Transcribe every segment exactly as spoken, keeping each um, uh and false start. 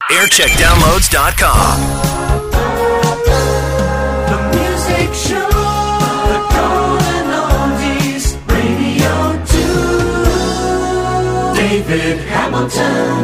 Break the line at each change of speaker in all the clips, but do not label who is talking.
aircheck downloads dot com.
The music show, the golden oldies, Radio two. David Hamilton.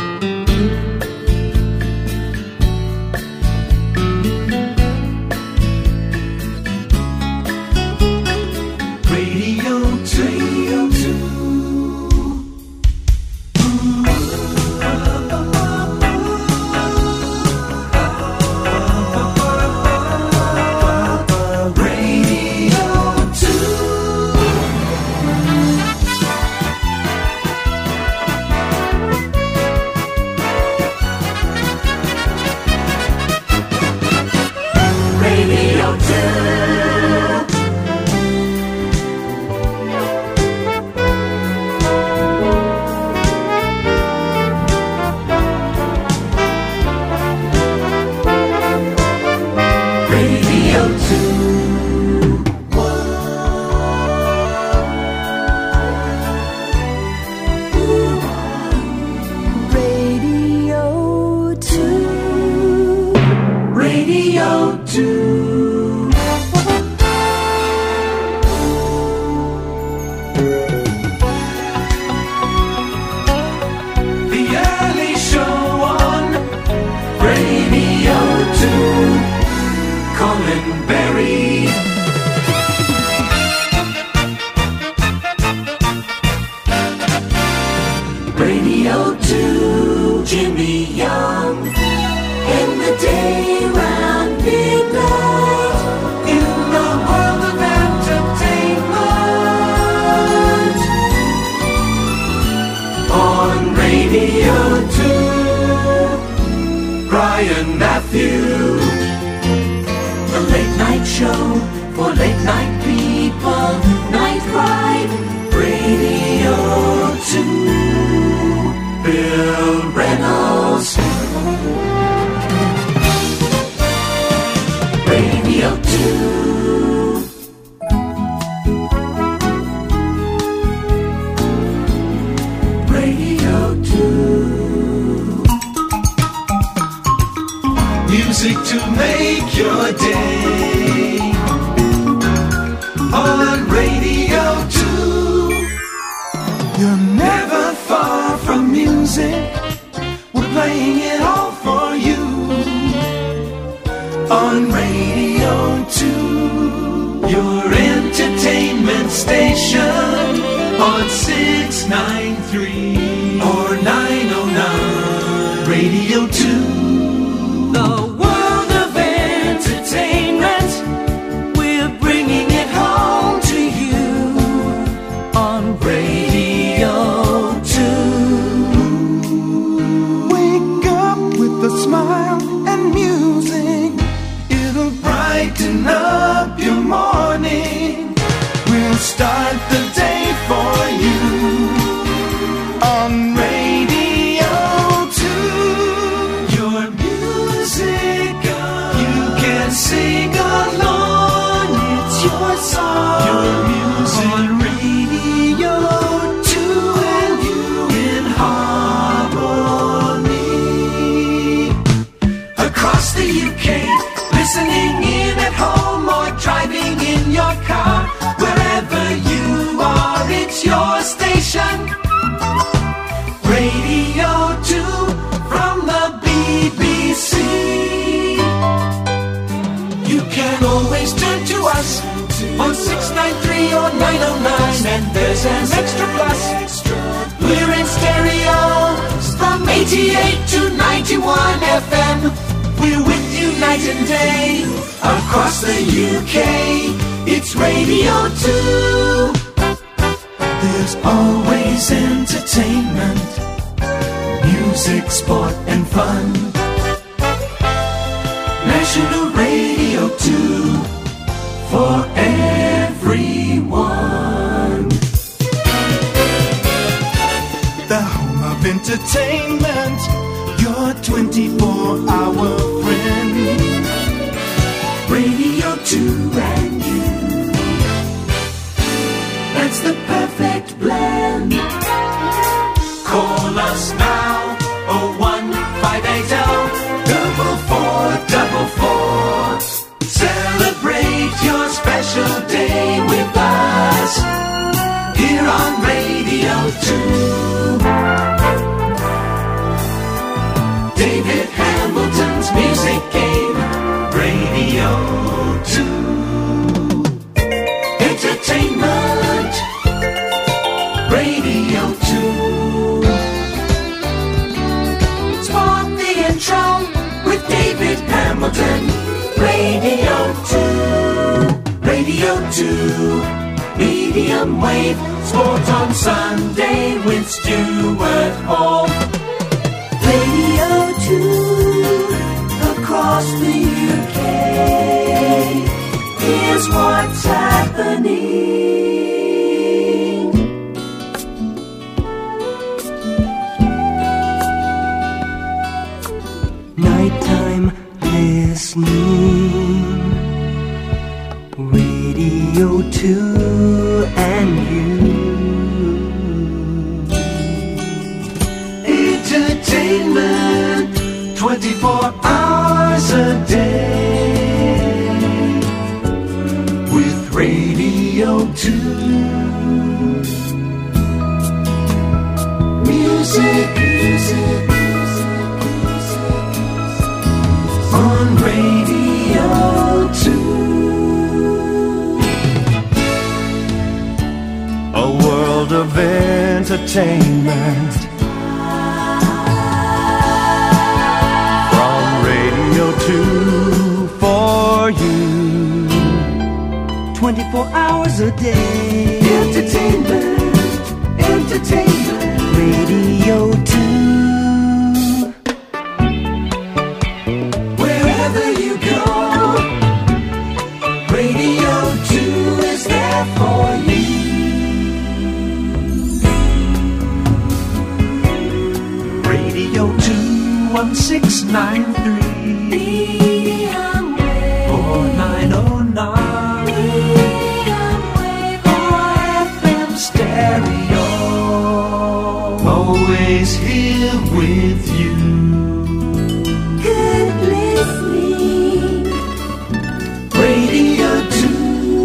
Music to make your day on Radio two. You're never far from music. We're playing it all for you on Radio two. Your entertainment station on six ninety-three or nine oh nine. Radio two.
The world of entertainment, we're bringing it home to you on Radio two.
Wake up with a smile and music. It'll brighten up your morning. We'll start the day for you on Radio two. Your music, you can sing along. It's your song. Your music on Radio two, and you in harmony. Across the U K, listening in at home or driving in your car. Wherever you are, it's your station. Radio two from the B B C. You can always turn to us on six ninety-three or nine oh nine, and there's an extra plus. We're in stereo from eighty-eight to ninety-one F M. We're with you night and day across the U K. It's Radio two. There's always entertainment, music, sport, and fun. National Radio two for everyone. The home of entertainment, your twenty-four hour friend. Radio two and you. That's the perfect blend. Call us now, oh one five eight two. David Hamilton's music game, Radio two. Entertainment, Radio two. Spot the intro with David Hamilton, Radio two. Radio two. Medium wave, sport on Sunday with Stuart Hall. Radio two, across the U K, here's what's happening.
Nighttime listening, Radio two and you.
Entertainment, twenty-four hours a day with Radio two. Music, music, music, music on Radio two.
A world of entertainment from Radio two for you.
twenty-four hours a day.
Entertainment, entertainment.
Radio two.
Wherever you go, Radio two is there for you. Radio two one six nine three four nine oh nine for F M stereo. Always here with you.
Good listening.
Radio two.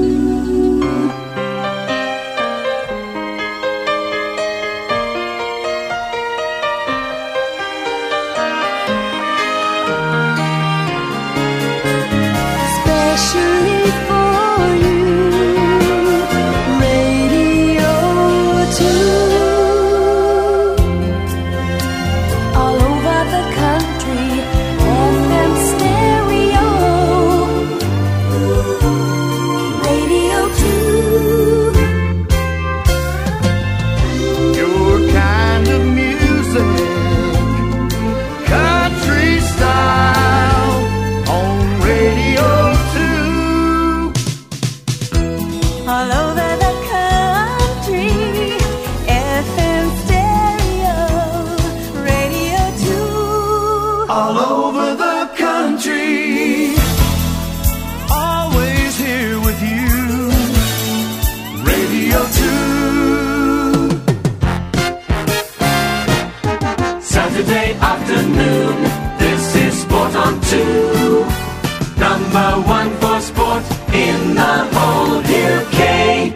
Especially for you, Radio two. All over the country, F M stereo. Radio two.
Your kind of music, country style on Radio two.
All over the country, F M stereo. Radio two.
All over the country.
Always here with you.
Radio two. Saturday afternoon, this is Sport on two. Number one for sport in the whole U K.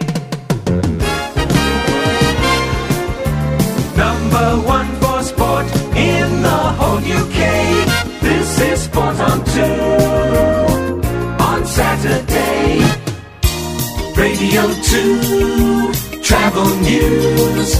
Number one for sport in the whole U K. This is Sport on two. On Saturday, Radio two, travel news.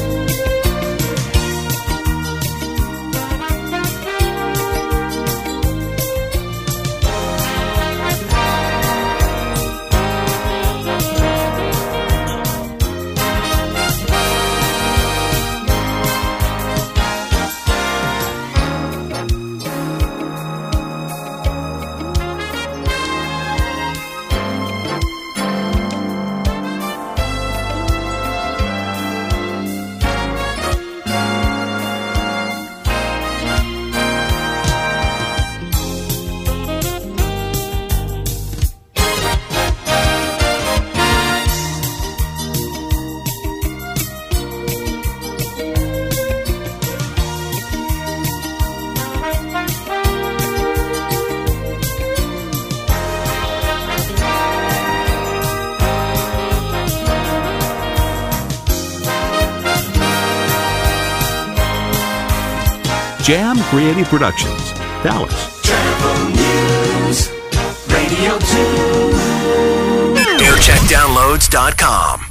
Jam Creative Productions, Dallas.
Travel News Radio two.
aircheck downloads dot com.